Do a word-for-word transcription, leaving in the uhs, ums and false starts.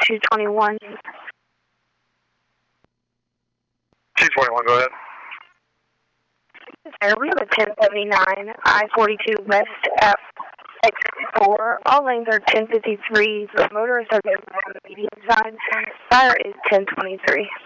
two twenty-one. two twenty-one, go ahead. Sir, we have a ten seventy-nine I forty-two west at exit four. All lanes are ten fifty-three. The motorists are going on the median side. Fire is ten twenty-three.